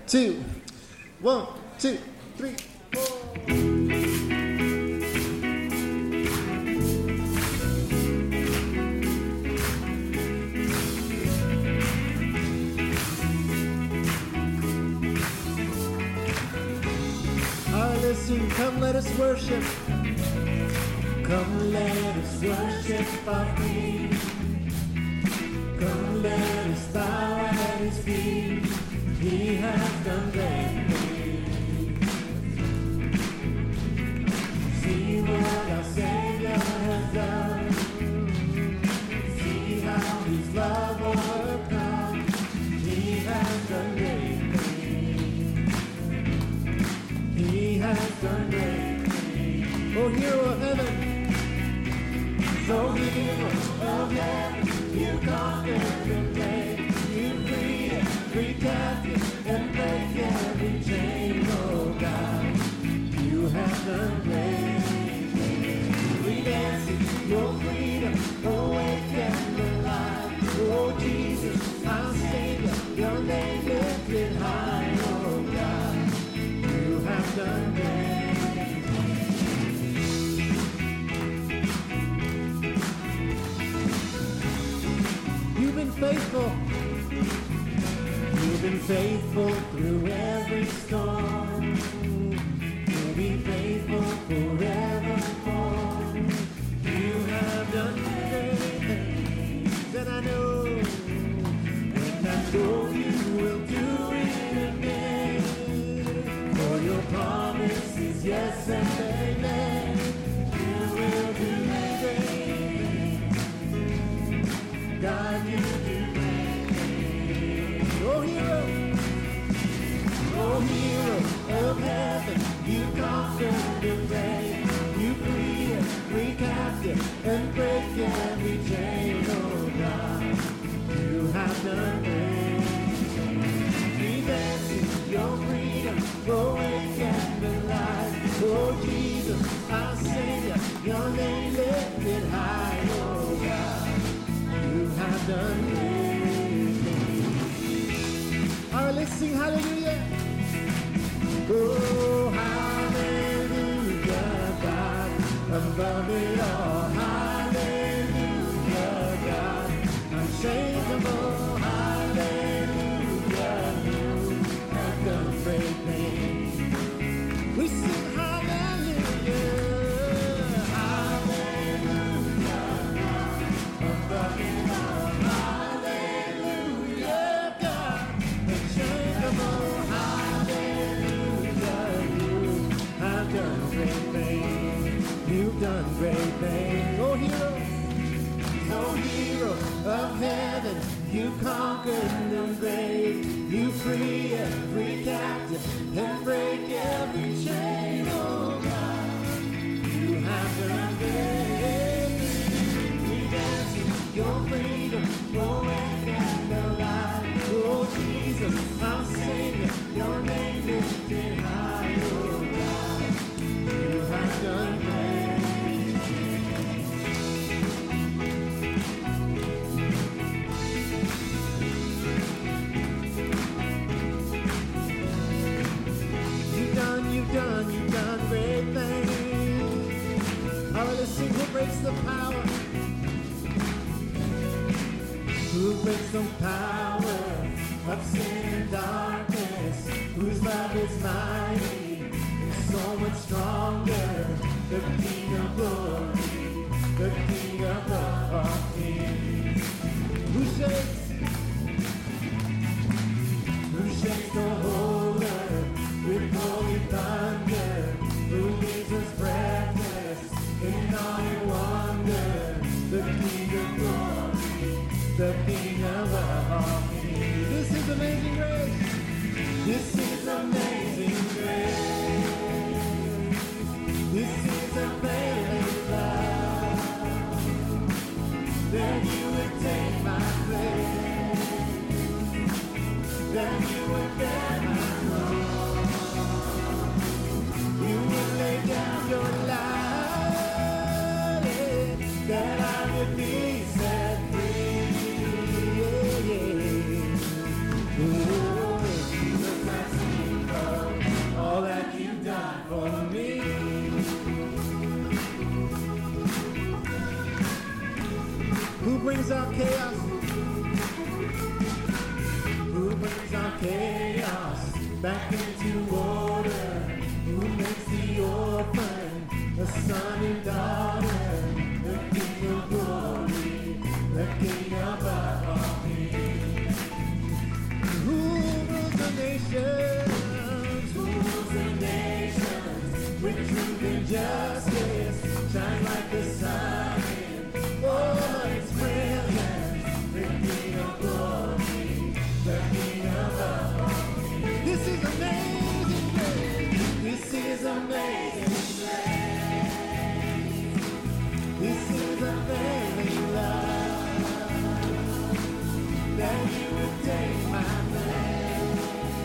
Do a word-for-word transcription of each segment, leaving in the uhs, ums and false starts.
two, one, two, three, four. Listen, come let us worship. Come let us worship our King. Come let us bow at his feet. He has done great things. See what our Savior has done. See how his love overcome. He has done great things. He has done great things. Oh, hero of heaven. So hero of heaven, you conquered the grave. You freed every captive and break every chain. Oh God, you have done great things. We dance in your freedom, awake and alive. Oh Jesus, our Savior, your name lifted high. Oh God, you have done great. You've been faithful. You've been faithful through every storm. You'll be faithful forevermore. You have done great things, and I know, and I know you will do it again. For your promise is yes and amen. You will do great things. God, you do great things. Oh, hero, oh, hero of heaven, you conquered the grave. You free every captive and break every chain. Oh, God, you have done great things. We dance in your freedom, awake and alive. Oh, Jesus, our Savior, your name lifted high. Oh, God, you have done great things. All right, let's sing hallelujah. Oh, hallelujah, God, above it all. Hallelujah, God, unchangeable. Hallelujah, you have done great things. We sing hallelujah. You've done great things. Oh, hero, oh, hero of heaven, you conquered the grave. You free every captive and break every chain. Oh, God, you have done great things. We dance in your freedom, awake and alive. Oh, Jesus, our Savior, your name lifted high. Oh, God, you have done great. You've done, you've done great things. All right, let's sing. Who breaks the power? Who breaks the power of sin and darkness? Whose love is mighty, is so much stronger. The King of glory, the King of all kings. Who shakes? Who shakes the whole earth with holy thunder? Who leaves us breathless in all your wonder? The King of glory, the King of all kings. This is amazing grace. This is amazing grace. This is amazing love. That you would take my place. That you would bear my wrong. You would lay down your life, that I would be set free. Yeah, yeah. Oh, Jesus, that's back into order, who makes the orphan a son and daughter, the King of glory, the King above all kings. Who rules the nations, who rules the nations, with truth and justice, shine like the sun in all its brilliance, the King of glory, the King above all kings. This is amazing grace, this is amazing grace, this is unfailing love, that you would take my place,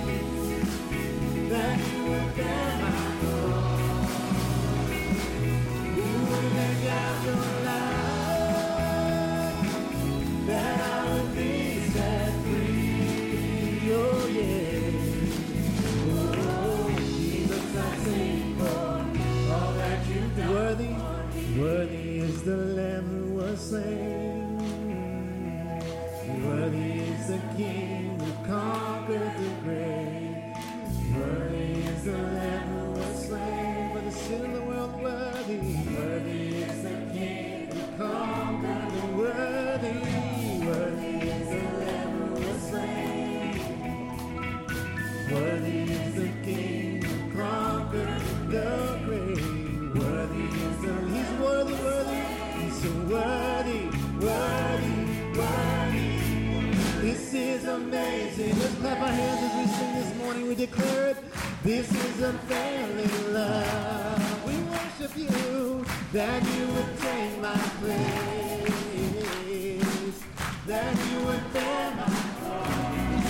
that you would bear my cross, you would lay down your life, that I would be set free. Oh yeah, oh Jesus, I sing for all that you've done. Worthy, worthy is the Lamb who was slain. Worthy is the King who conquered the grave. Worthy is the Lamb who was slain for the sin of the world. Worthy, worthy is the King who conquered the worthy. Worthy is the Lamb who was slain. Worthy is the King who conquered the grave. Worthy is the, he's worthy, worthy, he's so worthy, worthy, worthy. This is amazing. Let's clap our hands as we sing this morning. We declare it. This is unfailing love. We worship you, that you would take my place, that you would bear my cross,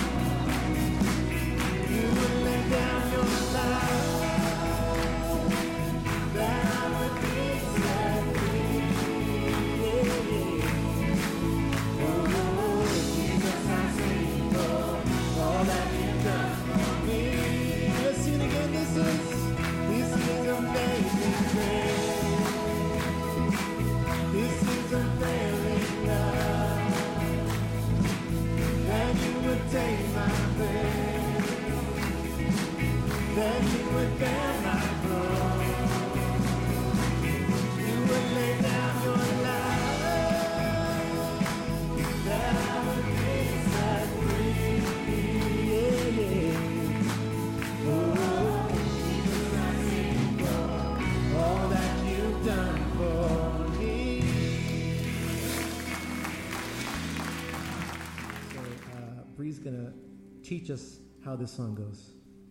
you would lay down your life, that I would be set free. Oh, Jesus, I sing for all that you've done for me. Let's sing again. This is, this is amazing grace. This is unfailing love, that you would take my place, that you would bear my cross, you would lay down your life, that I would be set free. Yeah, yeah. Oh, Jesus, I sing for all that you've done for me. So, uh, Bree's gonna teach us how this song goes.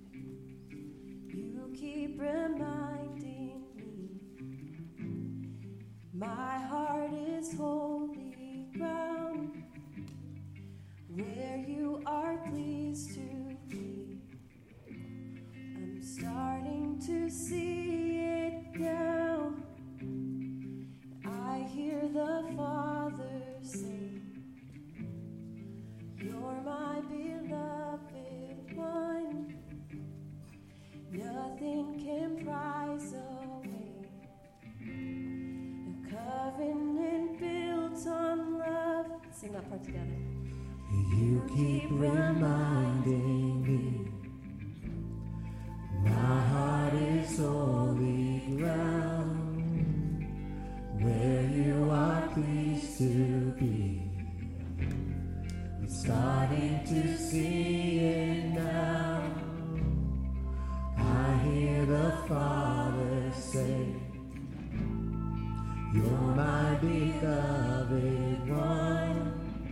You keep reminding me, my heart is holy ground, where you are pleased to be. I'm starting to see it now. I hear the Father say, you're my beloved one. Nothing can prize away the covenant built on love. Sing that part together. You keep reminding me, my heart is holy ground, where you are pleased to be. I'm starting to see it now. I hear the Father say, you're my beloved one.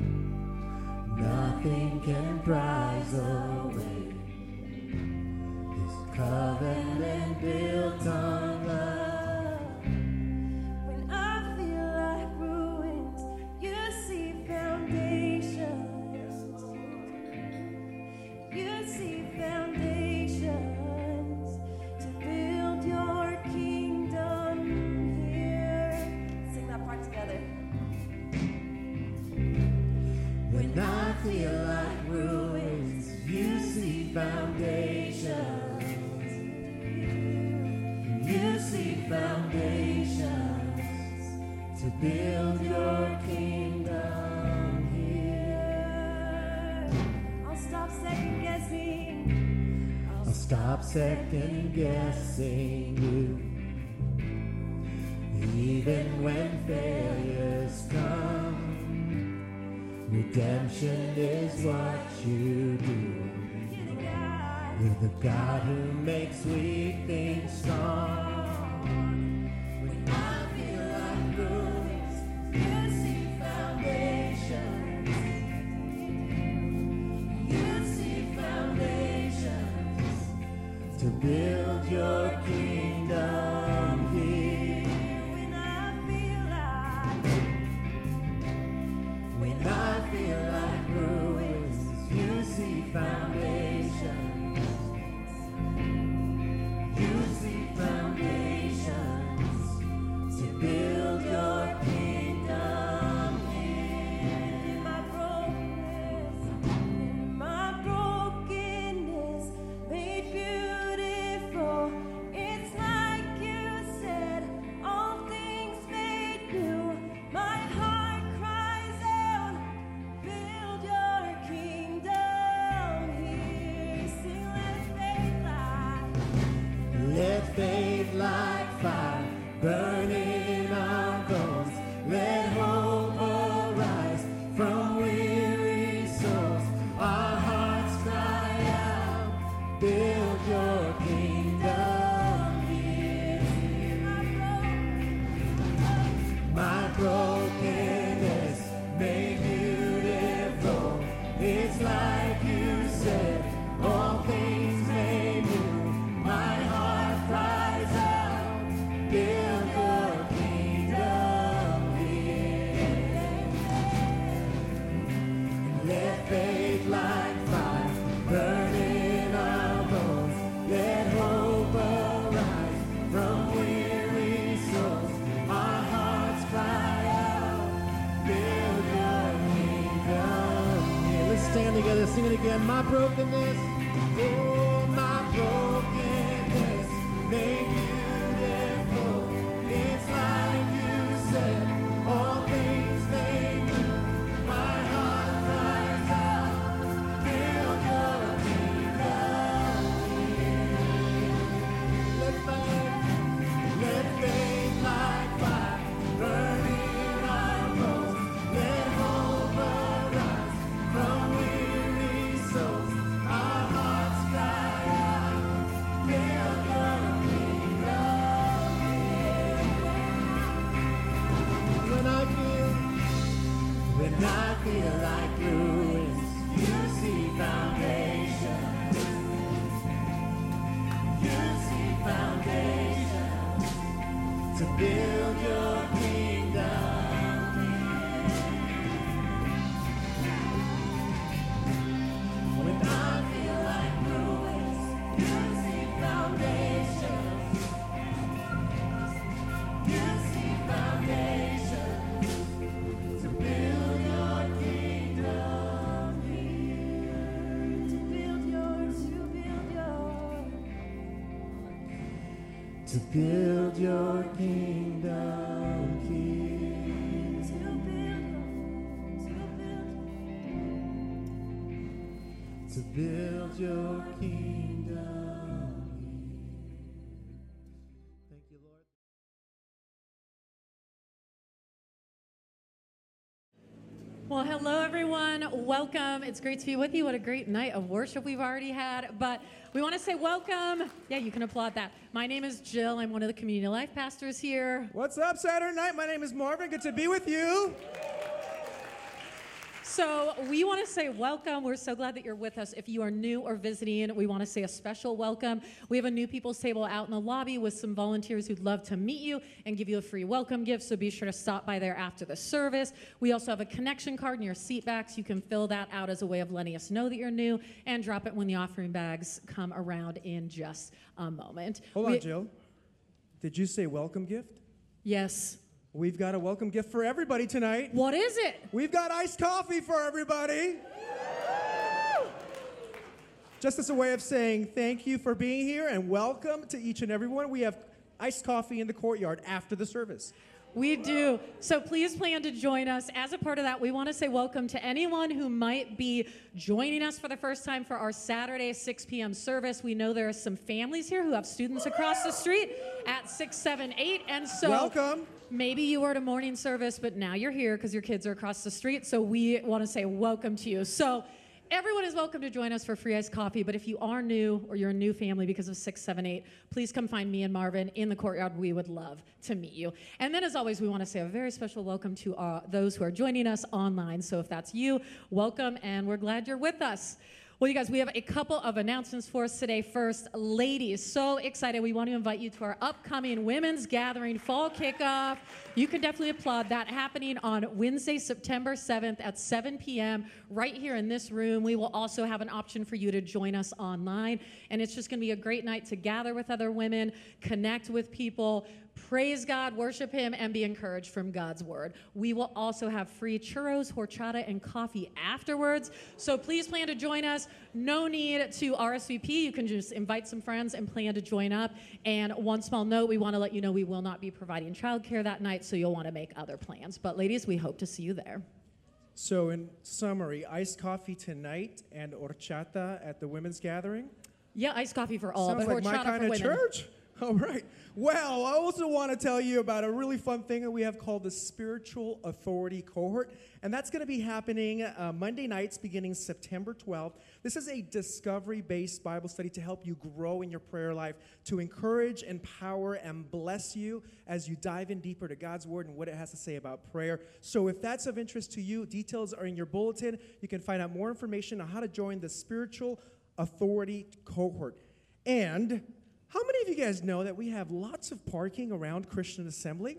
Nothing can prize away His covenant built on love. When I feel like ruins, you see foundations. You see foundations to build your kingdom here. Sing that part together. When I feel like ruins, you see foundations. You see foundations to build your kingdom here. I'll stop second guessing. I'll stop second guessing you. Even when failures come, redemption is what you do. You're the God who makes weak things strong. When I feel like ruins, you see foundations. You see foundations to build your kingdom here. When I feel like, when I feel like ruins, you see foundations. You see foundations to build your kingdom here. In my brokenness, in my brokenness, made beautiful. It's like you said, all things made new. My heart cries out, build your kingdom here. Sing, let faith light. Let faith like fire burn in our bones. Let hope arise from weary souls. Our hearts cry out, build your kingdom here. My brokenness made beautiful. It's like you said, all things made new. My heart cries out, build your kingdom here. Let faith like fire burn in our bones. Let hope arise from weary souls. Our hearts cry out, build your kingdom here. Let's stand together, sing it again. My brokenness, oh my brokenness, made beautiful. It's like you said, all things made new. My heart cries out, build your kingdom here. Let faith, let faith like fire burn in our bones. Let hope arise from weary souls. Our hearts cry out, build your kingdom here. When I feel, when I feel like ruins, you see foundations. You see foundations to build your kingdom here. When I feel like ruins, you see foundations. You see foundations to build your kingdom here. To build your, to build your, to build your kingdom here. To build, to build, to build your kingdom here. Thank you, Lord. Well, hello, everyone. Welcome. It's great to be with you. What a great night of worship we've already had. But we want to say welcome. Yeah, you can applaud that. My name is Jill. I'm one of the community life pastors here. What's up, Saturday night? My name is Marvin. Good to be with you. So we want to say welcome. We're so glad that you're with us. If you are new or visiting, we want to say a special welcome. We have a new people's table out in the lobby with some volunteers who'd love to meet you and give you a free welcome gift, so be sure to stop by there after the service. We also have a connection card in your seat backs. You can fill that out as a way of letting us know that you're new and drop it when the offering bags come around in just a moment. Hold we, on, Jill. Did you say welcome gift? Yes. We've got a welcome gift for everybody tonight. What is it? We've got iced coffee for everybody. Just as a way of saying thank you for being here and welcome to each and every one. We have iced coffee in the courtyard after the service. We do. So please plan to join us. As a part of that, we want to say welcome to anyone who might be joining us for the first time for our Saturday six p.m. service. We know there are some families here who have students across the street at six, seven, eight, and so Welcome. maybe you were at a morning service, but now you're here because your kids are across the street. So we want to say welcome to you. So everyone is welcome to join us for free iced coffee, but if you are new or you're a new family because of six seven eight, please come find me and Marvin in the courtyard. We would love to meet you. And then, as always, we want to say a very special welcome to uh, those who are joining us online. So if that's you, welcome, and we're glad you're with us. Well, you guys, we have a couple of announcements for us today. First, ladies, so excited. We want to invite you to our upcoming Women's Gathering Fall Kickoff. You can definitely applaud that, happening on Wednesday, September seventh at seven p.m. right here in this room. We will also have an option for you to join us online, and it's just going to be a great night to gather with other women, connect with people, praise God, worship Him, and be encouraged from God's Word. We will also have free churros, horchata, and coffee afterwards, so please plan to join us. No need to R S V P. You can just invite some friends and plan to join up. And one small note, we want to let you know we will not be providing childcare that night, so you'll want to make other plans. But ladies, we hope to see you there. So in summary, iced coffee tonight and horchata at the women's gathering. Yeah, iced coffee for all, Sounds but like my horchata kind for of women. church. All right. Well, I also want to tell you about a really fun thing that we have called the Spiritual Authority Cohort, and that's going to be happening uh, Monday nights beginning September twelfth. This is a discovery-based Bible study to help you grow in your prayer life, to encourage, empower, and bless you as you dive in deeper to God's Word and what it has to say about prayer. So if that's of interest to you, details are in your bulletin. You can find out more information on how to join the Spiritual Authority Cohort. And how many of you guys know that we have lots of parking around Christian Assembly?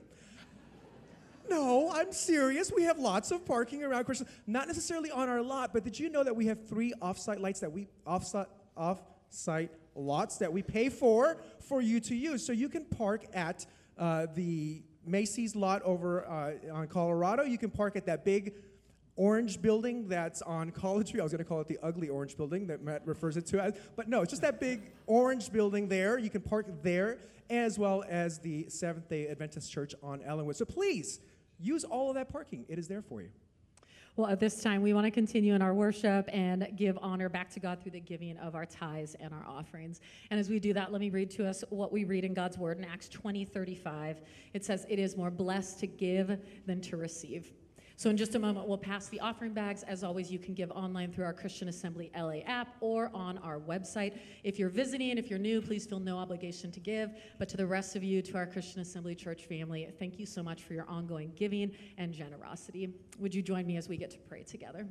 No, I'm serious. We have lots of parking around Christian, not necessarily on our lot, but did you know that we have three off-site lights that we off-site off-site lots that we pay for for you to use? So you can park at uh, the Macy's lot over uh, on Colorado. You can park at that big orange building that's on College Street. I was going to call it the ugly orange building that Matt refers it to as, but no, it's just that big orange building there. You can park there, as well as the Seventh-day Adventist Church on Ellenwood. So please, use all of that parking. It is there for you. Well, at this time, we want to continue in our worship and give honor back to God through the giving of our tithes and our offerings. And as we do that, let me read to us what we read in God's Word in Acts twenty thirty-five. It says, "It is more blessed to give than to receive." So in just a moment, we'll pass the offering bags. As always, you can give online through our Christian Assembly L A app or on our website. If you're visiting, if you're new, please feel no obligation to give. But to the rest of you, to our Christian Assembly Church family, thank you so much for your ongoing giving and generosity. Would you join me as we get to pray together?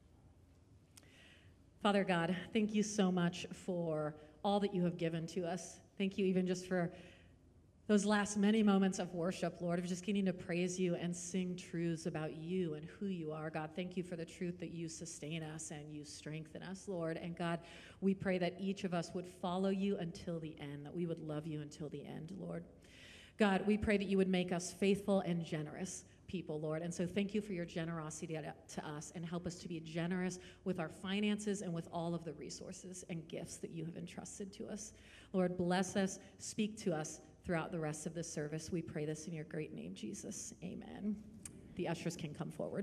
Father God, thank you so much for all that you have given to us. Thank you even just for those last many moments of worship, Lord, of just getting to praise you and sing truths about you and who you are. God, thank you for the truth that you sustain us and you strengthen us, Lord. And God, we pray that each of us would follow you until the end, that we would love you until the end, Lord. God, we pray that you would make us faithful and generous people, Lord. And so thank you for your generosity to us, and help us to be generous with our finances and with all of the resources and gifts that you have entrusted to us. Lord, bless us, speak to us throughout the rest of this service. We pray this in your great name, Jesus. Amen. The ushers can come forward.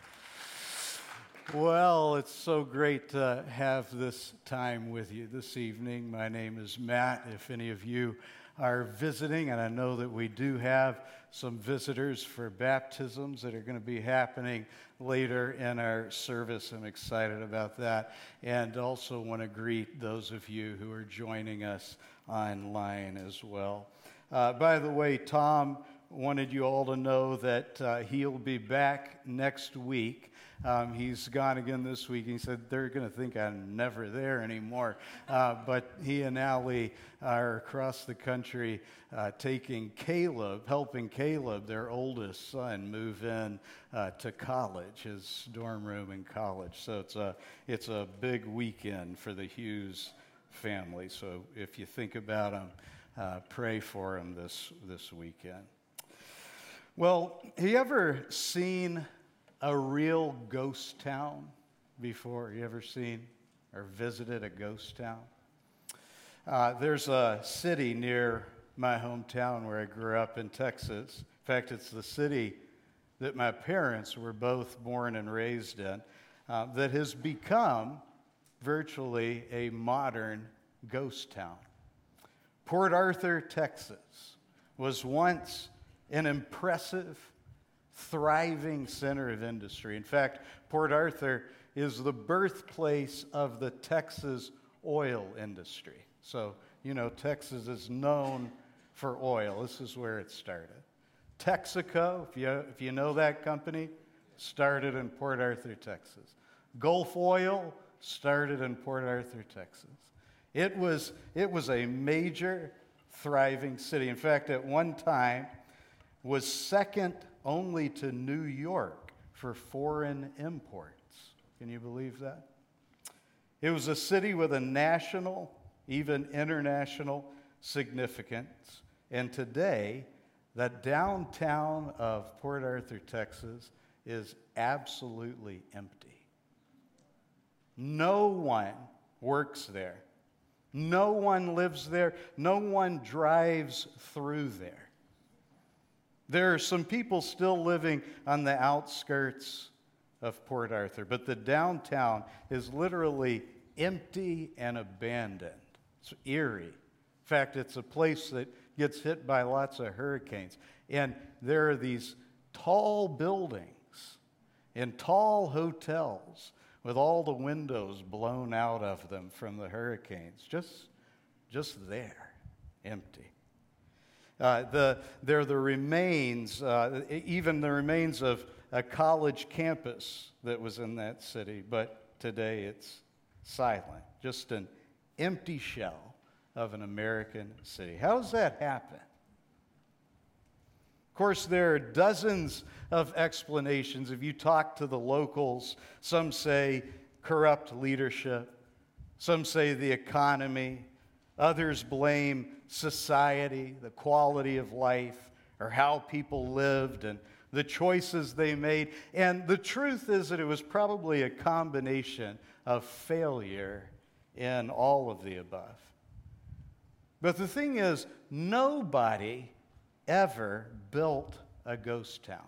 Well, it's so great to have this time with you this evening. My name is Matt. If any of you are visiting, and I know that we do have some visitors for baptisms that are going to be happening later in our service. I'm excited about that. And also want to greet those of you who are joining us online as well. Uh, by the way, Tom wanted you all to know that uh, he'll be back next week. Um, he's gone again this week. He said they're going to think I'm never there anymore. Uh, but he and Allie are across the country uh, taking Caleb, helping Caleb, their oldest son, move in uh, to college, his dorm room in college. So it's a it's a big weekend for the Hughes family. So if you think about them, uh, pray for them this this weekend. Well, have you ever seen a real ghost town before? You ever seen or visited a ghost town? Uh, there's a city near my hometown where I grew up in Texas. In fact, it's the city that my parents were both born and raised in, uh, that has become virtually a modern ghost town. Port Arthur, Texas, was once an impressive, thriving center of industry. In fact, Port Arthur is the birthplace of the Texas oil industry. So, you know, Texas is known for oil. This is where it started. Texaco, if you, if you know that company, started in Port Arthur, Texas. Gulf Oil started in Port Arthur, Texas. It was, it was a major, thriving city. In fact, at one time, was second only to New York for foreign imports. Can you believe that? It was a city with a national, even international significance. And today, the downtown of Port Arthur, Texas, is absolutely empty. No one works there. No one lives there. No one drives through there. There are some people still living on the outskirts of Port Arthur, but the downtown is literally empty and abandoned. It's eerie. In fact, it's a place that gets hit by lots of hurricanes. And there are these tall buildings and tall hotels with all the windows blown out of them from the hurricanes, just, just there, empty. Uh, the, they're the remains, uh, even the remains of a college campus that was in that city, but today it's silent, just an empty shell of an American city. How does that happen? Of course, there are dozens of explanations. If you talk to the locals, some say corrupt leadership, some say the economy, others blame society, the quality of life, or how people lived and the choices they made. And the truth is that it was probably a combination of failure in all of the above. But the thing is, nobody ever built a ghost town.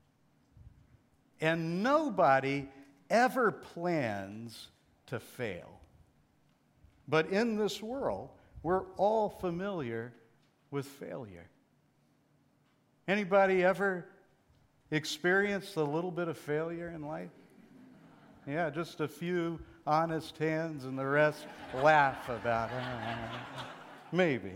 And nobody ever plans to fail. But in this world, we're all familiar with failure. Anybody ever experienced a little bit of failure in life? Yeah, just a few honest hands and the rest laugh about it. Maybe.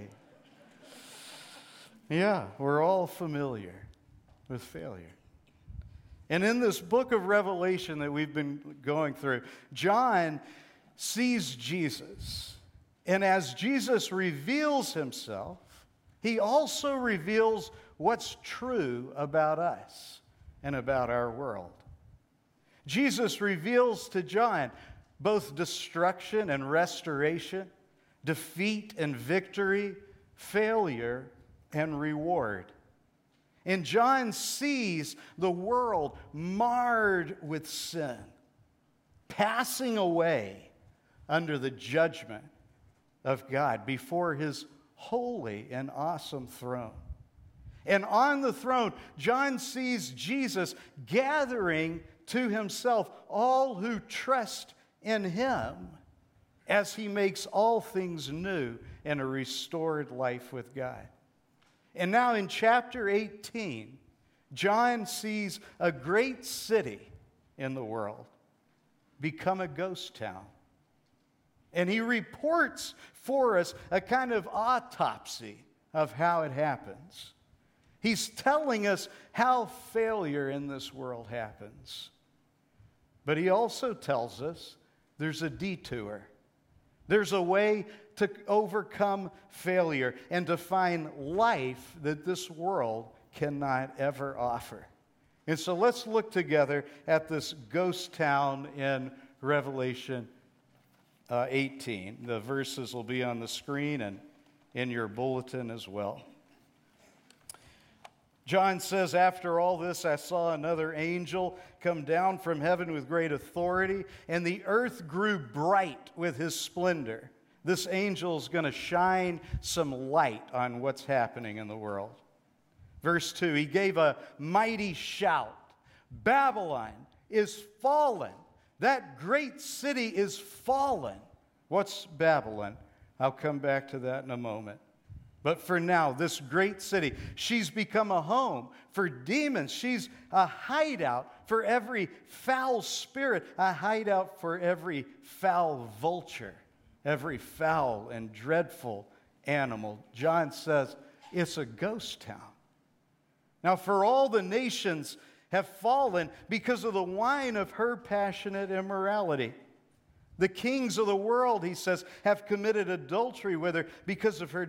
Yeah, we're all familiar with failure. And in this book of Revelation that we've been going through, John sees Jesus. And as Jesus reveals himself, he also reveals what's true about us and about our world. Jesus reveals to John both destruction and restoration, defeat and victory, failure and reward. And John sees the world marred with sin, passing away under the judgment of God before his holy and awesome throne. And on the throne, John sees Jesus gathering to himself all who trust in him as he makes all things new in a restored life with God. And now in chapter eighteen, John sees a great city in the world become a ghost town. And he reports for us a kind of autopsy of how it happens. He's telling us how failure in this world happens. But he also tells us there's a detour. There's a way to overcome failure and to find life that this world cannot ever offer. And so let's look together at this ghost town in Revelation uh, eighteen. The verses will be on the screen and in your bulletin as well. John says, after all this, I saw another angel come down from heaven with great authority, and the earth grew bright with his splendor. This angel is going to shine some light on what's happening in the world. Verse two, he gave a mighty shout. Babylon is fallen. That great city is fallen. What's Babylon? I'll come back to that in a moment. But for now, this great city, she's become a home for demons. She's a hideout for every foul spirit, a hideout for every foul vulture, every foul and dreadful animal. John says it's a ghost town. Now, for all the nations have fallen because of the wine of her passionate immorality. The kings of the world, he says, have committed adultery with her because of her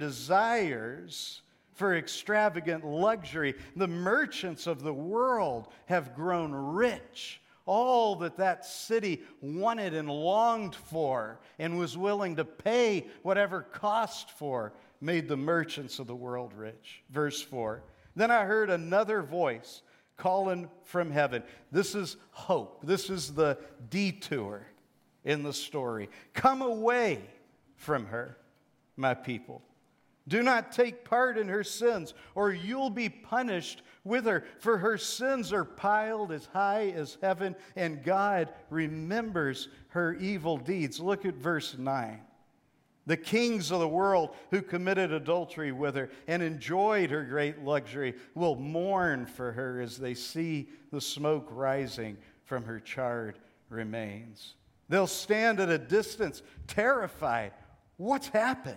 desires for extravagant luxury. The merchants of the world have grown rich. All that that city wanted and longed for and was willing to pay whatever cost for made the merchants of the world rich. Verse four, then I heard another voice calling from heaven. This is hope. This is the detour in the story. Come away from her, my people. Do not take part in her sins, or you'll be punished with her. For her sins are piled as high as heaven, and God remembers her evil deeds. Look at verse nine. The kings of the world who committed adultery with her and enjoyed her great luxury will mourn for her as they see the smoke rising from her charred remains. They'll stand at a distance, terrified. What's happened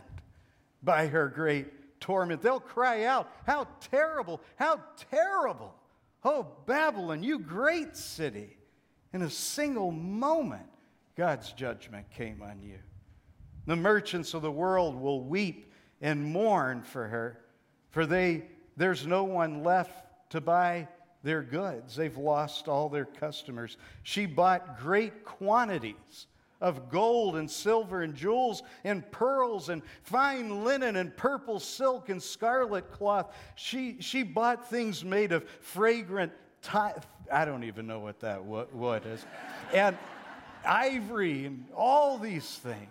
by her great torment? They'll cry out, how terrible, how terrible. Oh, Babylon, you great city. In a single moment, God's judgment came on you. The merchants of the world will weep and mourn for her, for they there's no one left to buy their goods. They've lost all their customers. She bought great quantities of gold and silver and jewels and pearls and fine linen and purple silk and scarlet cloth. She, she bought things made of fragrant, ty- I don't even know what that wood is, and ivory and all these things.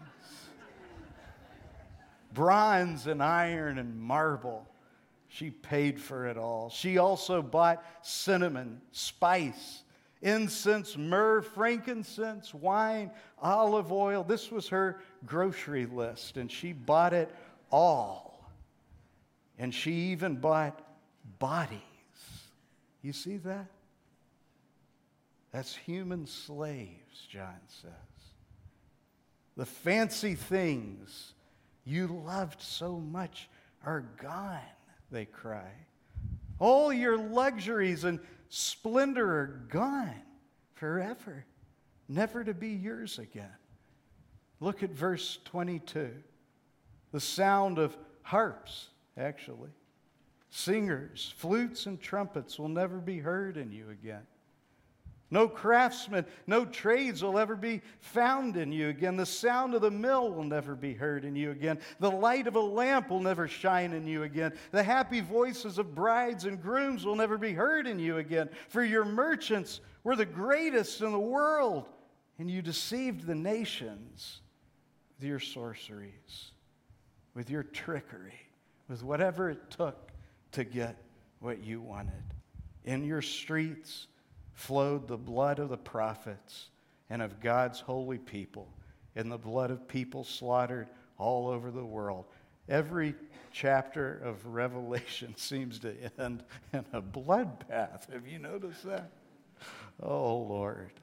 Bronze and iron and marble. She paid for it all. She also bought cinnamon, spice, incense, myrrh, frankincense, wine, olive oil. This was her grocery list, and she bought it all. And she even bought bodies. You see that? That's human slaves, John says. The fancy things you loved so much are gone, they cry. All your luxuries and splendor are gone forever, never to be yours again. Look at verse twenty-two. The sound of harps, actually. Singers, flutes, and trumpets will never be heard in you again. No craftsmen, no trades will ever be found in you again. The sound of the mill will never be heard in you again. The light of a lamp will never shine in you again. The happy voices of brides and grooms will never be heard in you again. For your merchants were the greatest in the world, and you deceived the nations with your sorceries, with your trickery, with whatever it took to get what you wanted. In your streets flowed the blood of the prophets and of God's holy people, and the blood of people slaughtered all over the world. Every chapter of Revelation seems to end in a bloodbath. Have you noticed that? Oh, Lord.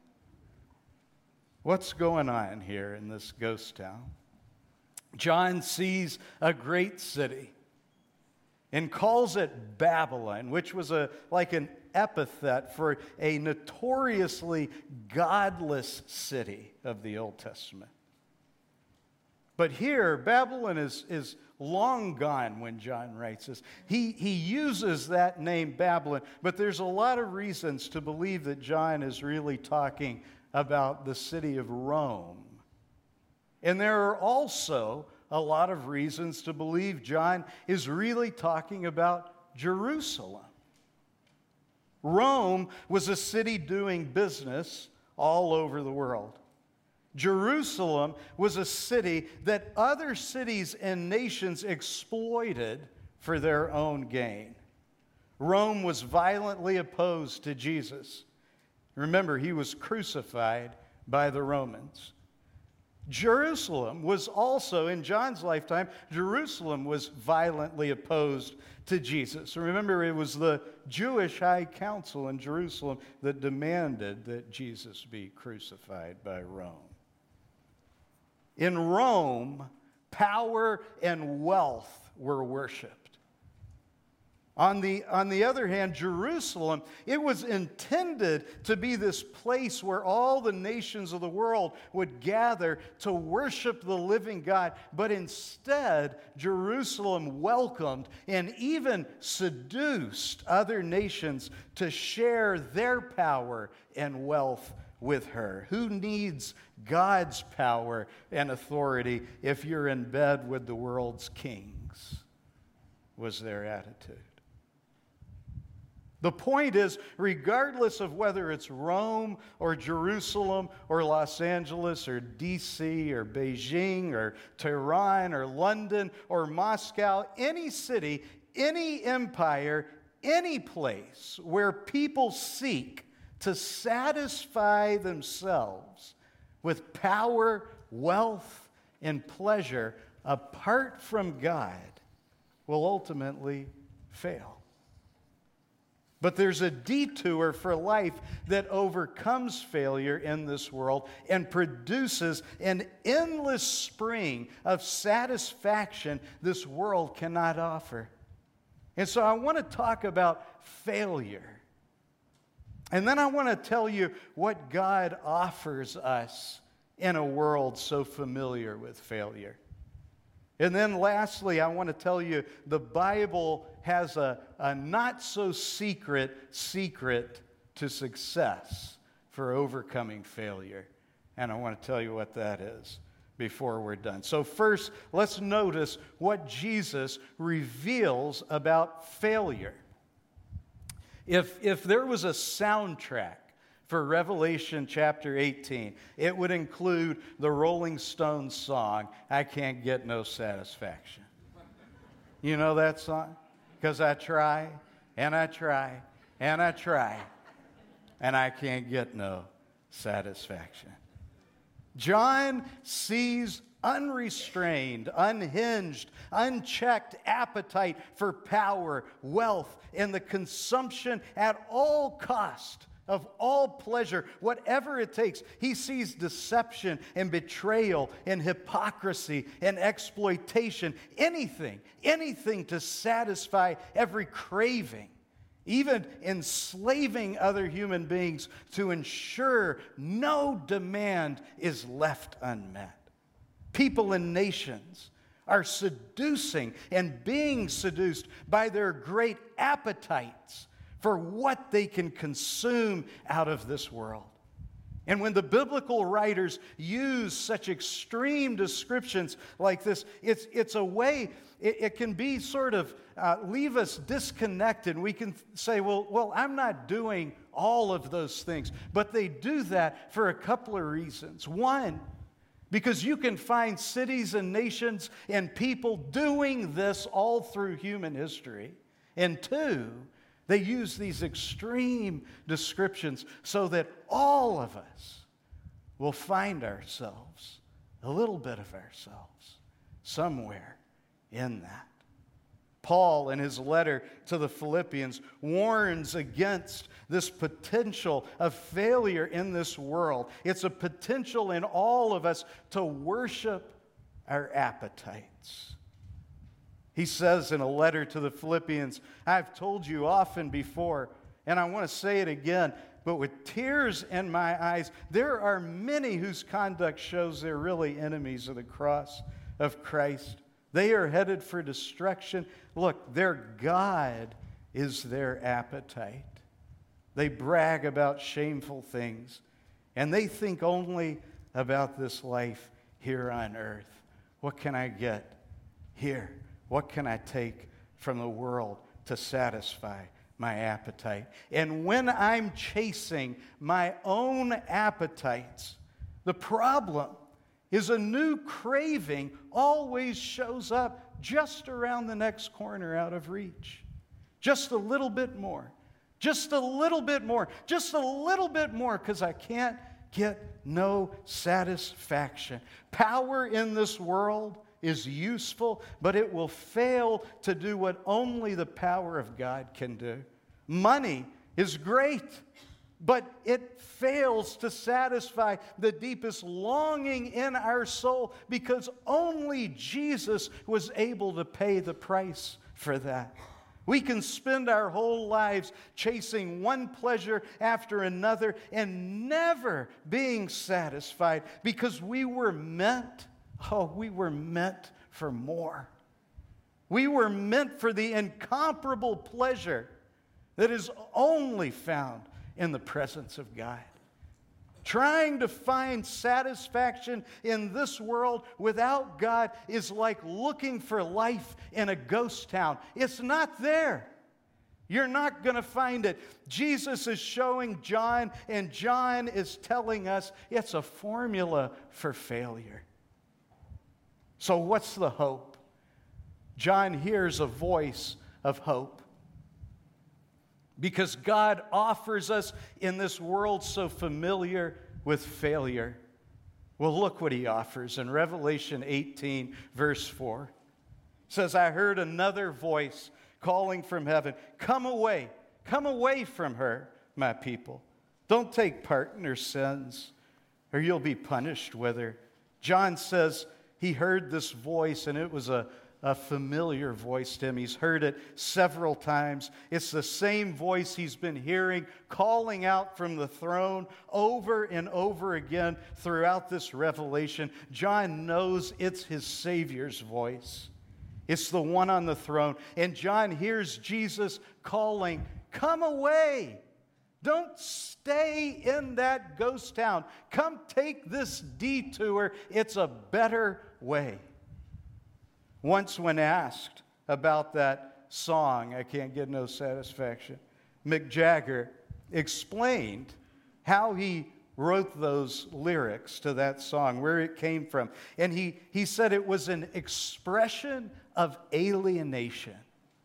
What's going on here in this ghost town? John sees a great city and calls it Babylon, which was a like an epithet for a notoriously godless city of the Old Testament. But here, Babylon is, is long gone when John writes this. He, he uses that name Babylon, but there's a lot of reasons to believe that John is really talking about the city of Rome. And there are also a lot of reasons to believe John is really talking about Jerusalem. Rome was a city doing business all over the world. Jerusalem was a city that other cities and nations exploited for their own gain. Rome was violently opposed to Jesus. Remember, he was crucified by the Romans. Jerusalem was also, in John's lifetime, Jerusalem was violently opposed to Jesus. Remember, it was the Jewish High Council in Jerusalem that demanded that Jesus be crucified by Rome. In Rome, power and wealth were worshiped. On the, on the other hand, Jerusalem, it was intended to be this place where all the nations of the world would gather to worship the living God. But instead, Jerusalem welcomed and even seduced other nations to share their power and wealth with her. Who needs God's power and authority if you're in bed with the world's kings? Was their attitude. The point is, regardless of whether it's Rome or Jerusalem or Los Angeles or D C or Beijing or Tehran or London or Moscow, any city, any empire, any place where people seek to satisfy themselves with power, wealth, and pleasure apart from God will ultimately fail. But there's a detour for life that overcomes failure in this world and produces an endless spring of satisfaction this world cannot offer. And so I want to talk about failure. And then I want to tell you what God offers us in a world so familiar with failure. And then lastly, I want to tell you the Bible has a, a not-so-secret secret to success for overcoming failure. And I want to tell you what that is before we're done. So first, let's notice what Jesus reveals about failure. If, if there was a soundtrack for Revelation chapter eighteen, it would include the Rolling Stones song, I Can't Get No Satisfaction. You know that song? Because I try, and I try, and I try, and I can't get no satisfaction. John sees unrestrained, unhinged, unchecked appetite for power, wealth, and the consumption at all cost of all pleasure, whatever it takes. He sees deception and betrayal and hypocrisy and exploitation, anything, anything to satisfy every craving, even enslaving other human beings to ensure no demand is left unmet. People and nations are seducing and being seduced by their great appetites for what they can consume out of this world. And when the biblical writers use such extreme descriptions like this, it's, it's a way, it, it can be sort of uh, leave us disconnected. We can say, well, well, I'm not doing all of those things. But they do that for a couple of reasons. One, because you can find cities and nations and people doing this all through human history. And two, they use these extreme descriptions so that all of us will find ourselves, a little bit of ourselves, somewhere in that. Paul, in his letter to the Philippians, warns against this potential of failure in this world. It's a potential in all of us to worship our appetites. He says in a letter to the Philippians, I've told you often before, and I want to say it again, but with tears in my eyes, there are many whose conduct shows they're really enemies of the cross of Christ. They are headed for destruction. Look, their God is their appetite. They brag about shameful things, and they think only about this life here on earth. What can I get here? What can I take from the world to satisfy my appetite? And when I'm chasing my own appetites, the problem is a new craving always shows up just around the next corner out of reach. Just a little bit more. Just a little bit more. Just a little bit more, because I can't get no satisfaction. Power in this world is useful, but it will fail to do what only the power of God can do. Money is great, but it fails to satisfy the deepest longing in our soul, because only Jesus was able to pay the price for that. We can spend our whole lives chasing one pleasure after another and never being satisfied, because we were meant, oh, we were meant for more. We were meant for the incomparable pleasure that is only found in the presence of God. Trying to find satisfaction in this world without God is like looking for life in a ghost town. It's not there. You're not going to find it. Jesus is showing John, and John is telling us it's a formula for failure. So what's the hope? John hears a voice of hope, because God offers us in this world so familiar with failure. Well, look what he offers in Revelation eighteen, verse four. It says, I heard another voice calling from heaven, come away, come away from her, my people. Don't take part in her sins, or you'll be punished with her. John says he heard this voice, and it was a A familiar voice to him. He's heard it several times. It's the same voice he's been hearing calling out from the throne over and over again throughout this revelation. John knows it's his Savior's voice. It's the one on the throne. And John hears Jesus calling, come away. Don't stay in that ghost town. Come take this detour. It's a better way. Once when asked about that song, I Can't Get No Satisfaction, Mick Jagger explained how he wrote those lyrics to that song, where it came from. And he, he said it was an expression of alienation,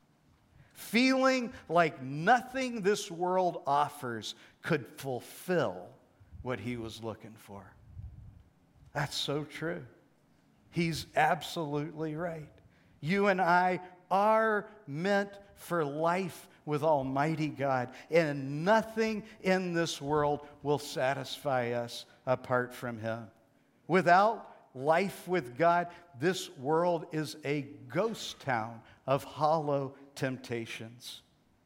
feeling like nothing this world offers could fulfill what he was looking for. That's so true. He's absolutely right. You and I are meant for life with Almighty God, and nothing in this world will satisfy us apart from Him. Without life with God, this world is a ghost town of hollow temptations.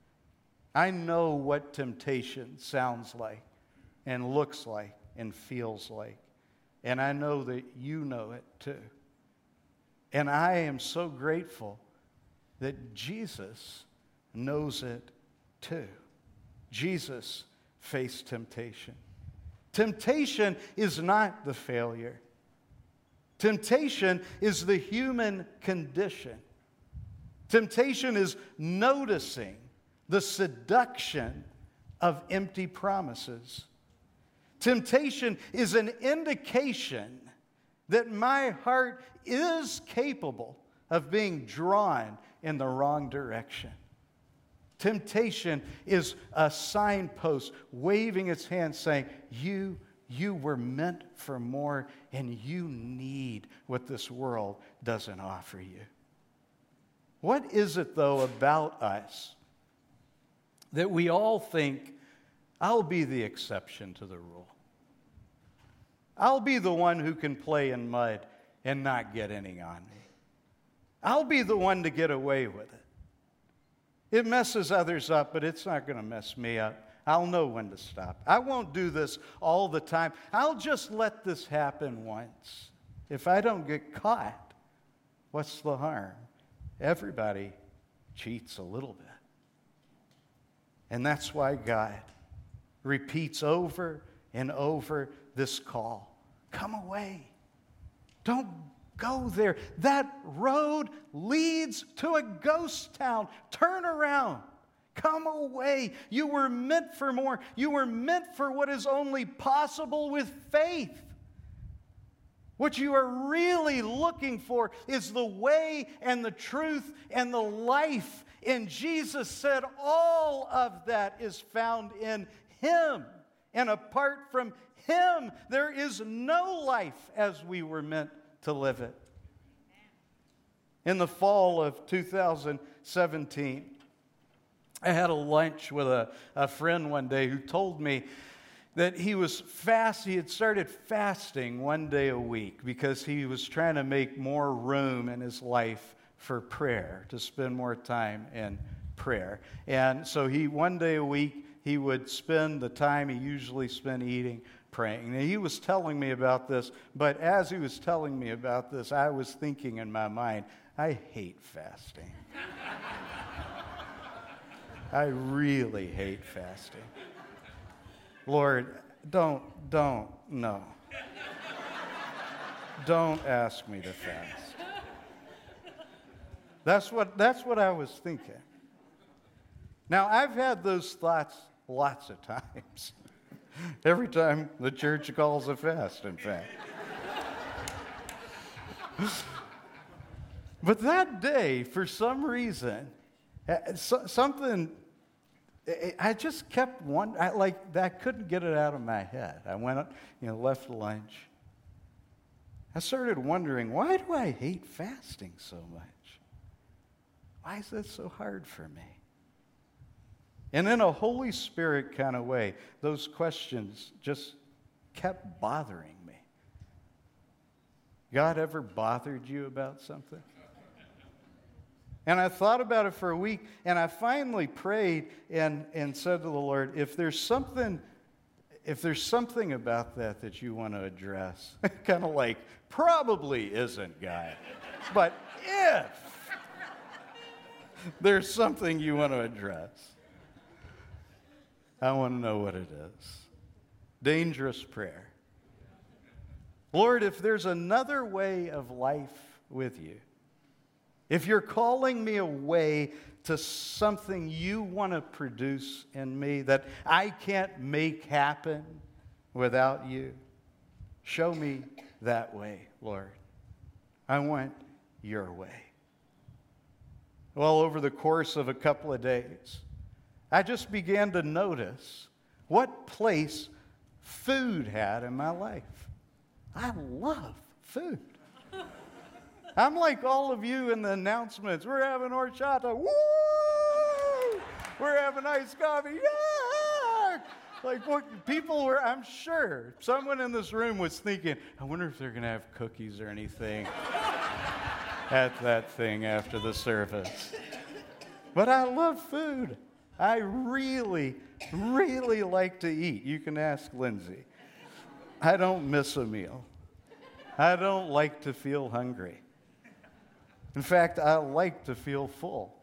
I know what temptation sounds like and looks like and feels like, and I know that you know it too. And I am so grateful that Jesus knows it too. Jesus faced temptation. Temptation is not the failure. Temptation is the human condition. Temptation is noticing the seduction of empty promises. Temptation is an indication that my heart is capable of being drawn in the wrong direction. Temptation is a signpost waving its hand saying, you, you were meant for more, and you need what this world doesn't offer you. What is it, though, about us that we all think, I'll be the exception to the rule? I'll be the one who can play in mud and not get any on me. I'll be the one to get away with it. It messes others up, but it's not going to mess me up. I'll know when to stop. I won't do this all the time. I'll just let this happen once. If I don't get caught, what's the harm? Everybody cheats a little bit. And that's why God repeats over and over this call. Come away. Don't go there. That road leads to a ghost town. Turn around. Come away. You were meant for more. You were meant for what is only possible with faith. What you are really looking for is the way and the truth and the life. And Jesus said all of that is found in Him. And apart from Him, there is no life as we were meant to live it. In the fall of two thousand seventeen, I had a lunch with a, a friend one day who told me that he was fast, he had started fasting one day a week because he was trying to make more room in his life for prayer, to spend more time in prayer. And so he, one day a week, he would spend the time he usually spent eating, praying. And he was telling me about this, but as he was telling me about this, I was thinking in my mind, I hate fasting. I really hate fasting. Lord, don't, don't, no. Don't ask me to fast. That's what, that's what I was thinking. Now, I've had those thoughts lots of times. Every time the church calls a fast, in fact. But that day, for some reason, something... I just kept wondering, I, like, I couldn't get it out of my head. I went, you know, left lunch. I started wondering, why do I hate fasting so much? Why is that so hard for me? And in a Holy Spirit kind of way, those questions just kept bothering me. God ever bothered you about something? And I thought about it for a week, and I finally prayed and, and said to the Lord, if there's something, if there's something about that that you want to address, kind of like, probably isn't, God, but if there's something you want to address, I want to know what it is. Dangerous prayer. Lord, if there's another way of life with you, if you're calling me away to something you want to produce in me that I can't make happen without you, show me that way, Lord. I want your way. Well, over the course of a couple of days, I just began to notice what place food had in my life. I love food. I'm like all of you in the announcements. We're having horchata. Woo! We're having iced coffee. Yeah! Like what people were, I'm sure, someone in this room was thinking, I wonder if they're going to have cookies or anything at that thing after the service. But I love food. I really, really like to eat. You can ask Lindsay. I don't miss a meal. I don't like to feel hungry. In fact, I like to feel full.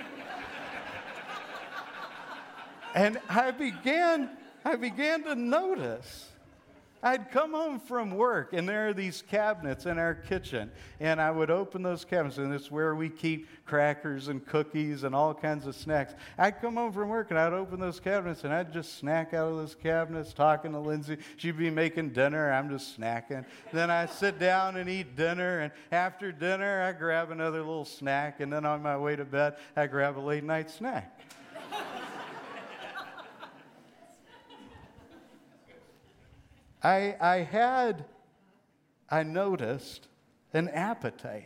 And I began, I began to notice. I'd come home from work, and there are these cabinets in our kitchen, and I would open those cabinets, and it's where we keep crackers and cookies and all kinds of snacks. I'd come home from work, and I'd open those cabinets, and I'd just snack out of those cabinets, talking to Lindsay. She'd be making dinner. I'm just snacking. Then I sit down and eat dinner, and after dinner, I grab another little snack, and then on my way to bed, I grab a late-night snack. I, I had, I noticed, an appetite.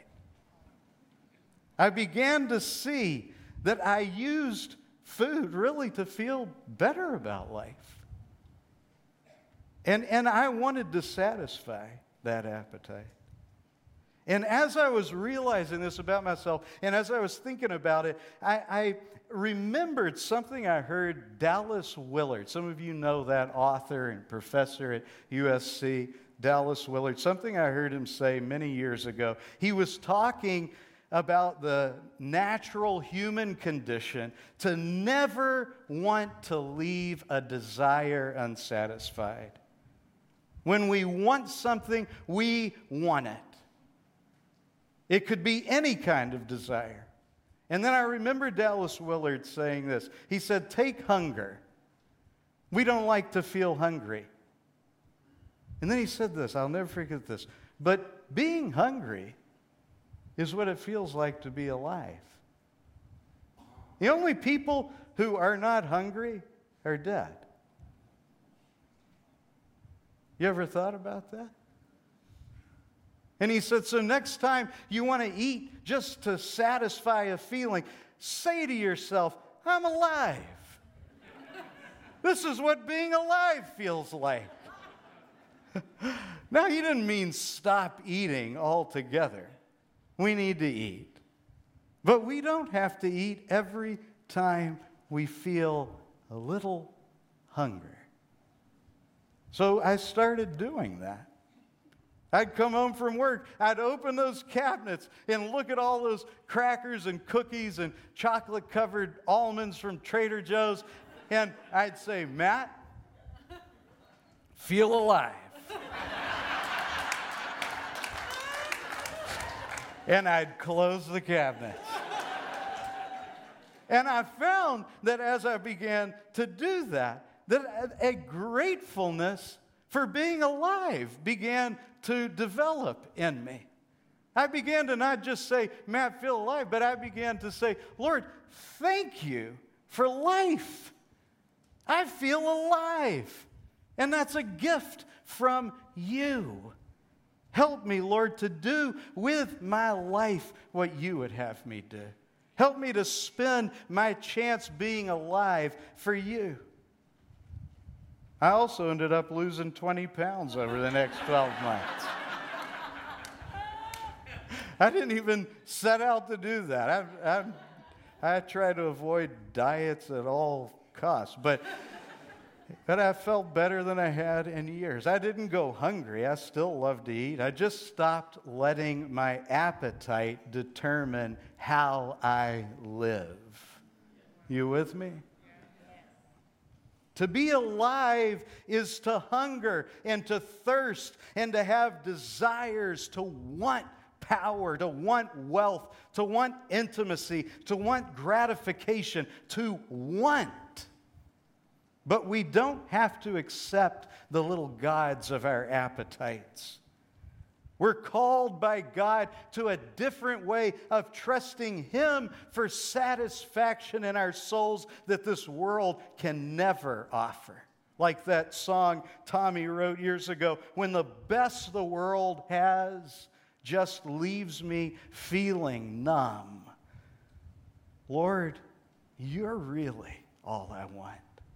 I began to see that I used food really to feel better about life. And, and I wanted to satisfy that appetite. And as I was realizing this about myself, and as I was thinking about it, I, I remembered something I heard Dallas Willard. Some of you know that author and professor at U S C, Dallas Willard. Something I heard him say many years ago. He was talking about the natural human condition to never want to leave a desire unsatisfied. When we want something, we want it. It could be any kind of desire. And then I remember Dallas Willard saying this. He said, take hunger. We don't like to feel hungry. And then he said this, I'll never forget this. But being hungry is what it feels like to be alive. The only people who are not hungry are dead. You ever thought about that? And he said, so next time you want to eat just to satisfy a feeling, say to yourself, I'm alive. This is what being alive feels like. Now, he didn't mean stop eating altogether. We need to eat. But we don't have to eat every time we feel a little hunger. So I started doing that. I'd come home from work, I'd open those cabinets and look at all those crackers and cookies and chocolate-covered almonds from Trader Joe's, and I'd say, Matt, feel alive. And I'd close the cabinets. And I found that as I began to do that, that a gratefulness for being alive began to develop in me. I began to not just say, Matt, feel alive, but I began to say, Lord, thank you for life. I feel alive. And that's a gift from you. Help me, Lord, to do with my life what you would have me do. Help me to spend my chance being alive for you. I also ended up losing twenty pounds over the next twelve months. I didn't even set out to do that. I, I, I try to avoid diets at all costs, but, but I felt better than I had in years. I didn't go hungry. I still love to eat. I just stopped letting my appetite determine how I live. You with me? To be alive is to hunger and to thirst and to have desires, to want power, to want wealth, to want intimacy, to want gratification, to want. But we don't have to accept the little gods of our appetites. We're called by God to a different way of trusting Him for satisfaction in our souls that this world can never offer. Like that song Tommy wrote years ago, when the best the world has just leaves me feeling numb. Lord, you're really all I want.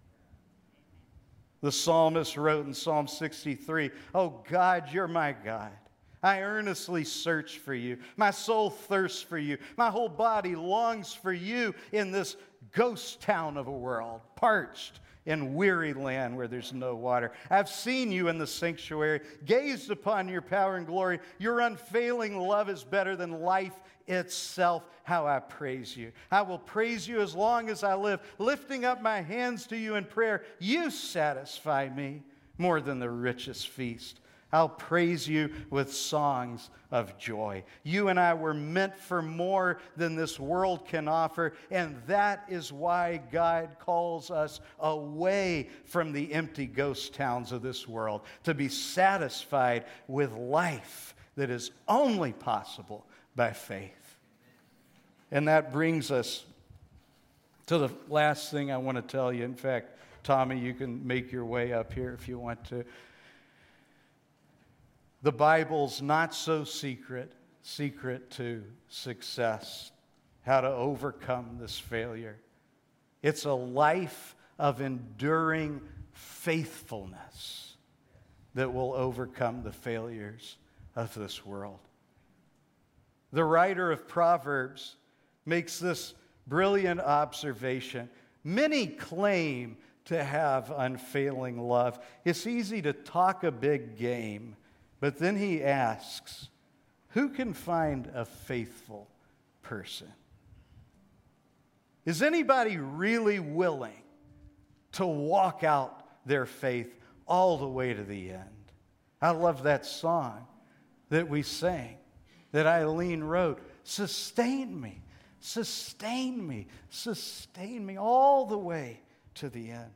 The psalmist wrote in Psalm sixty-three, oh God, you're my God. I earnestly search for you. My soul thirsts for you. My whole body longs for you in this ghost town of a world, parched and weary land where there's no water. I've seen you in the sanctuary, gazed upon your power and glory. Your unfailing love is better than life itself. How I praise you. I will praise you as long as I live, lifting up my hands to you in prayer. You satisfy me more than the richest feast. I'll praise you with songs of joy. You and I were meant for more than this world can offer, and that is why God calls us away from the empty ghost towns of this world, to be satisfied with life that is only possible by faith. And that brings us to the last thing I want to tell you. In fact, Tommy, you can make your way up here if you want to. The Bible's not so secret, secret to success, how to overcome this failure. It's a life of enduring faithfulness that will overcome the failures of this world. The writer of Proverbs makes this brilliant observation. Many claim to have unfailing love. It's easy to talk a big game, but then he asks, who can find a faithful person? Is anybody really willing to walk out their faith all the way to the end? I love that song that we sang, that Eileen wrote. Sustain me, sustain me, sustain me all the way to the end.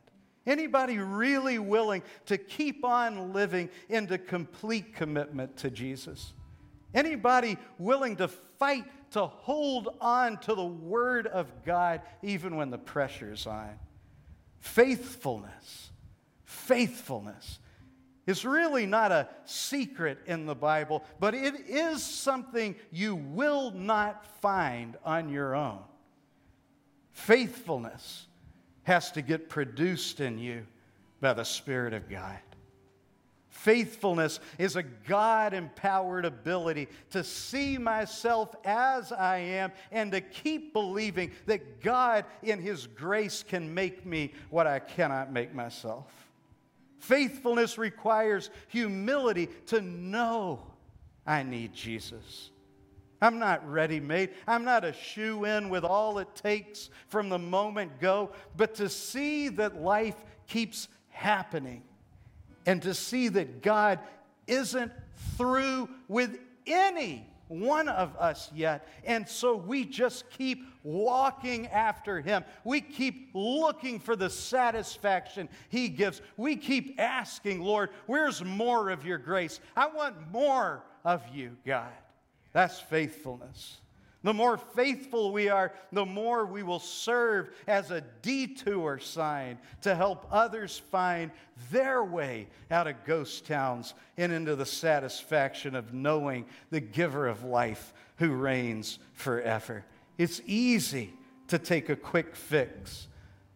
Anybody really willing to keep on living into complete commitment to Jesus? Anybody willing to fight to hold on to the Word of God even when the pressure's on? Faithfulness. Faithfulness is really not a secret in the Bible, but it is something you will not find on your own. Faithfulness has to get produced in you by the Spirit of God. Faithfulness is a God-empowered ability to see myself as I am and to keep believing that God in His grace can make me what I cannot make myself. Faithfulness requires humility to know I need Jesus. I'm not ready-made. I'm not a shoe-in with all it takes from the moment go, but to see that life keeps happening and to see that God isn't through with any one of us yet. And so we just keep walking after Him. We keep looking for the satisfaction He gives. We keep asking, Lord, where's more of your grace? I want more of you, God. That's faithfulness. The more faithful we are, the more we will serve as a detour sign to help others find their way out of ghost towns and into the satisfaction of knowing the giver of life who reigns forever. It's easy to take a quick fix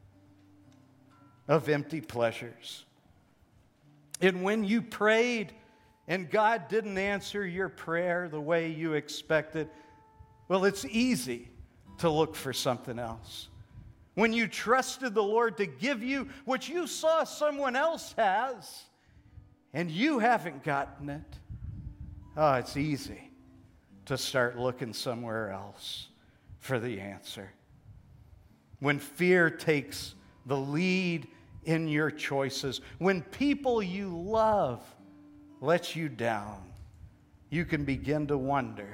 of empty pleasures. And when you prayed and God didn't answer your prayer the way you expected, well, it's easy to look for something else. When you trusted the Lord to give you what you saw someone else has, and you haven't gotten it, oh, it's easy to start looking somewhere else for the answer. When fear takes the lead in your choices, when people you love let you down, you can begin to wonder,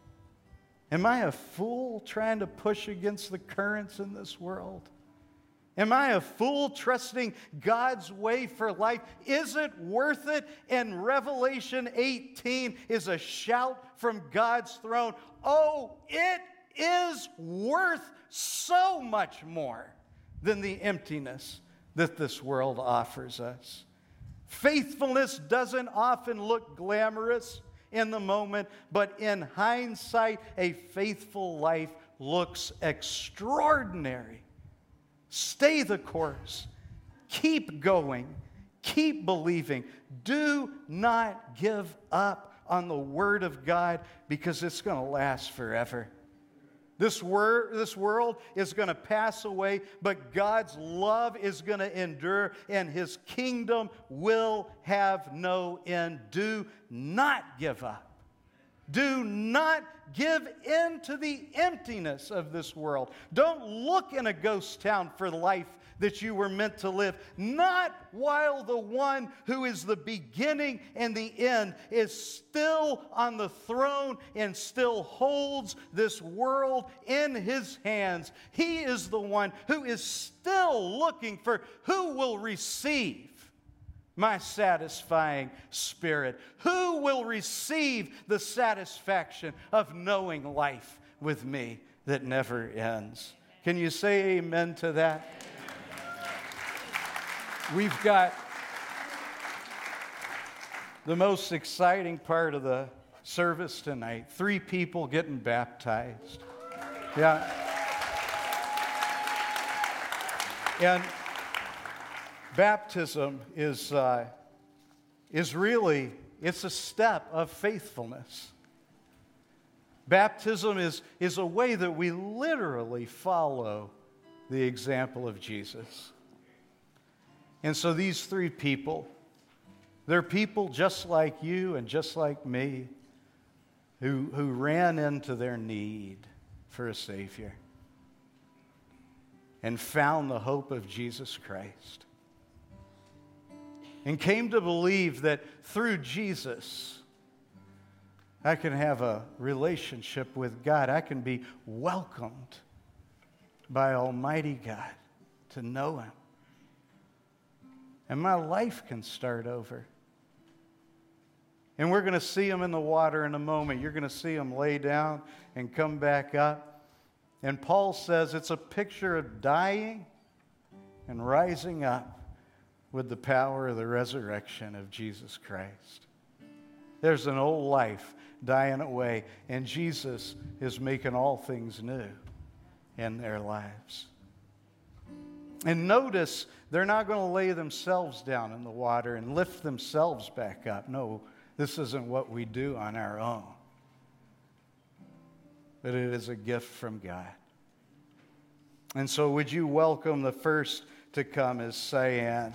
am I a fool trying to push against the currents in this world? Am I a fool trusting God's way for life? Is it worth it? And Revelation eighteen is a shout from God's throne. Oh, it is worth so much more than the emptiness that this world offers us. Faithfulness doesn't often look glamorous in the moment, but in hindsight, a faithful life looks extraordinary. Stay the course. Keep going. Keep believing. Do not give up on the Word of God, because it's going to last forever. This, wor- this world is going to pass away, but God's love is going to endure, and His kingdom will have no end. Do not give up. Do not give in to the emptiness of this world. Don't look in a ghost town for life that you were meant to live. Not while the one who is the beginning and the end is still on the throne and still holds this world in His hands. He is the one who is still looking for who will receive my satisfying spirit. Who will receive the satisfaction of knowing life with me that never ends? Can you say amen to that? We've got the most exciting part of the service tonight. Three people getting baptized. Yeah. And baptism is, uh, is really, it's a step of faithfulness. Baptism is, is a way that we literally follow the example of Jesus. And so these three people, they're people just like you and just like me who, who ran into their need for a Savior and found the hope of Jesus Christ and came to believe that through Jesus, I can have a relationship with God. I can be welcomed by Almighty God to know Him. and my life can start over. And we're going to see him in the water in a moment. You're going to see him lay down and come back up. And Paul says it's a picture of dying and rising up with the power of the resurrection of Jesus Christ. There's an old life dying away, and Jesus is making all things new in their lives. And notice, they're not going to lay themselves down in the water and lift themselves back up. No, this isn't what we do on our own. But it is a gift from God. And so would you welcome the first to come is Cyan.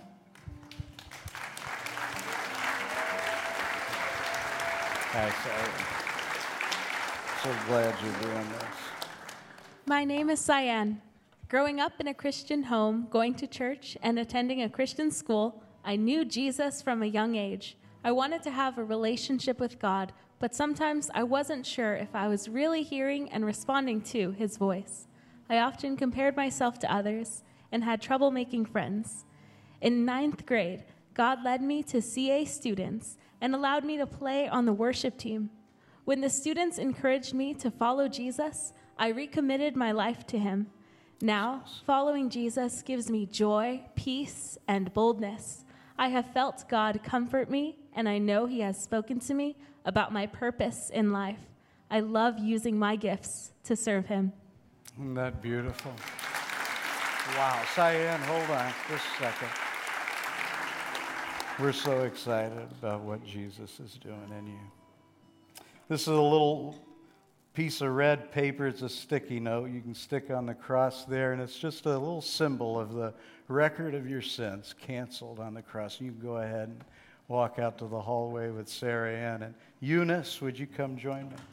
Hi, Cyan. So glad you're doing this. My name is Cyan. Growing up in a Christian home, going to church, and attending a Christian school, I knew Jesus from a young age. I wanted to have a relationship with God, but sometimes I wasn't sure if I was really hearing and responding to his voice. I often compared myself to others and had trouble making friends. In ninth grade, God led me to C A students and allowed me to play on the worship team. When the students encouraged me to follow Jesus, I recommitted my life to him. Now, following Jesus gives me joy, peace, and boldness. I have felt God comfort me, and I know he has spoken to me about my purpose in life. I love using my gifts to serve him. Isn't that beautiful? Wow. Cyan, hold on just a second. We're so excited about what Jesus is doing in you. This is a little piece of red paper. It's a sticky note you can stick on the cross there, and it's just a little symbol of the record of your sins canceled on the cross. You can go ahead and walk out to the hallway with Sarah Ann. And Eunice, would you come join me?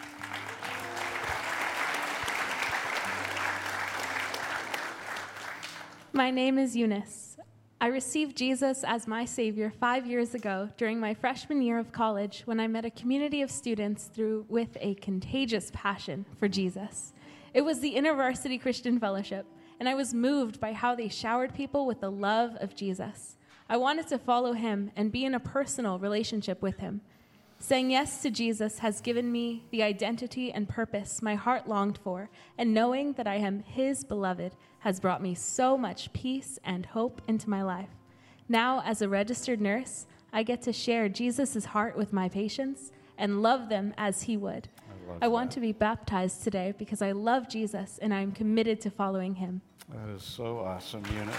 My name is Eunice. I received Jesus as my Savior five years ago during my freshman year of college when I met a community of students through with a contagious passion for Jesus. It was the InterVarsity Christian Fellowship, and I was moved by how they showered people with the love of Jesus. I wanted to follow him and be in a personal relationship with him. Saying yes to Jesus has given me the identity and purpose my heart longed for, and knowing that I am his beloved has brought me so much peace and hope into my life. Now, as a registered nurse, I get to share Jesus' heart with my patients and love them as he would. I, I want to be baptized today because I love Jesus and I am committed to following him. That is so awesome, Eunice.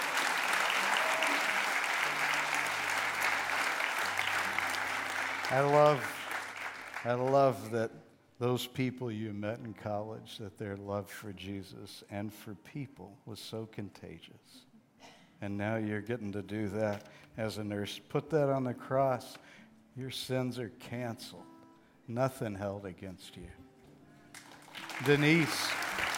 I love, I love that those people you met in college, that their love for Jesus and for people was so contagious. And now you're getting to do that as a nurse. Put that on the cross. Your sins are canceled. Nothing held against you. Denise.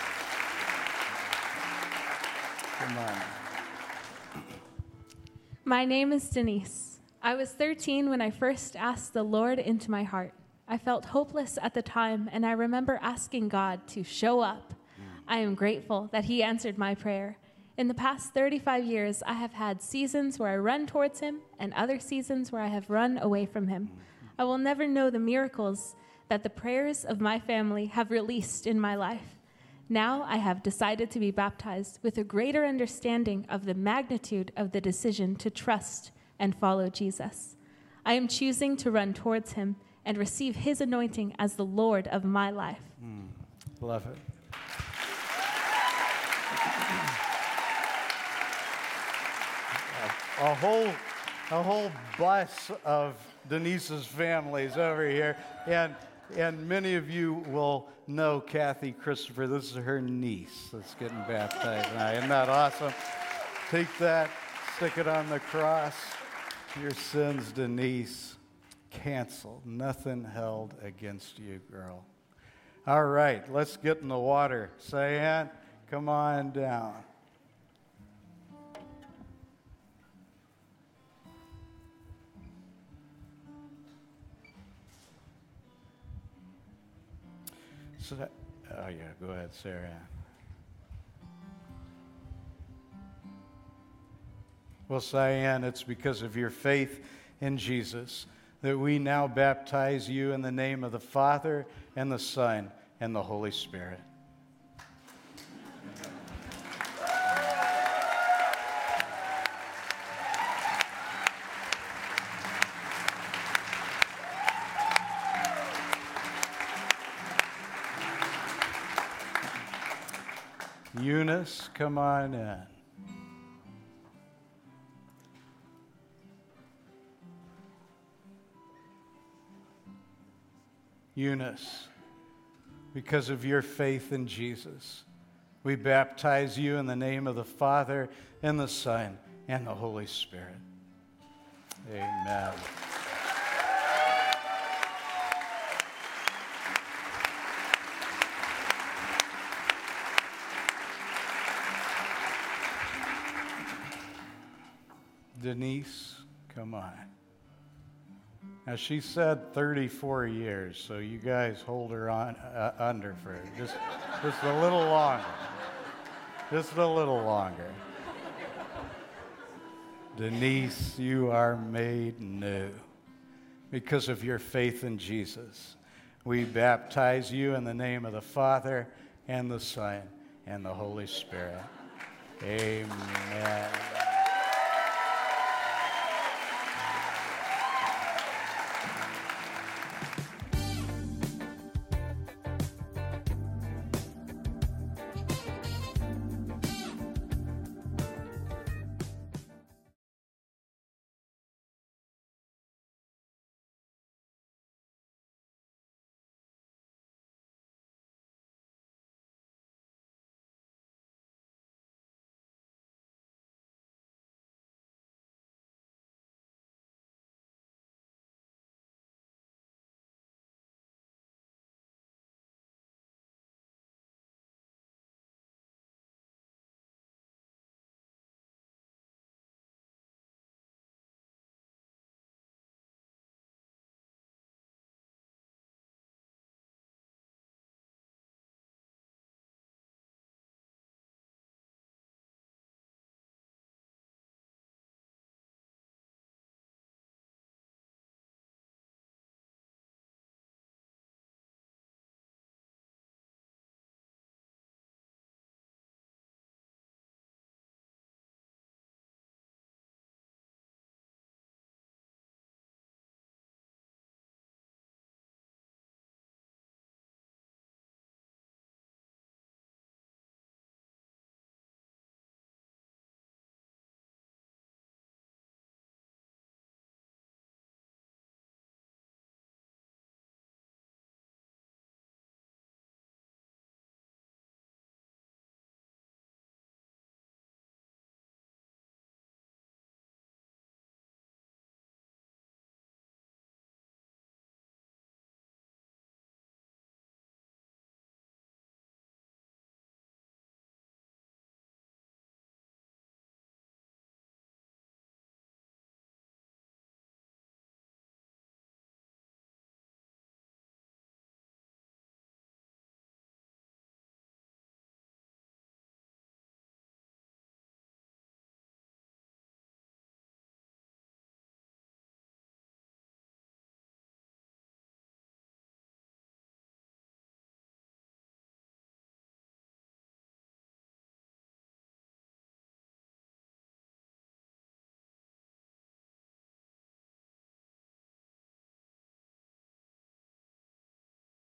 Come on. My name is Denise. I was thirteen when I first asked the Lord into my heart. I felt hopeless at the time, and I remember asking God to show up. I am grateful that he answered my prayer. In the past thirty-five years, I have had seasons where I run towards him and other seasons where I have run away from him. I will never know the miracles that the prayers of my family have released in my life. Now I have decided to be baptized with a greater understanding of the magnitude of the decision to trust and follow Jesus. I am choosing to run towards him and receive his anointing as the Lord of my life. Mm, love it. a, a whole, a whole bus of Denise's families over here, and and many of you will know Kathy Christopher. This is her niece that's getting baptized now. Isn't that awesome? Take that, stick it on the cross. Your sins, Denise, canceled. Nothing held against you, girl. All right, let's get in the water. Cyan, come on down. So that, oh yeah, go ahead, Sarah. Well, Cyan, it's because of your faith in Jesus that we now baptize you in the name of the Father and the Son and the Holy Spirit. Eunice, come on in. Eunice, because of your faith in Jesus, we baptize you in the name of the Father and the Son and the Holy Spirit. Amen. Denise, come on. Now, she said thirty-four years, so you guys hold her on uh, under for just, just a little longer. Just a little longer. Denise, you are made new because of your faith in Jesus. We baptize you in the name of the Father and the Son and the Holy Spirit. Amen.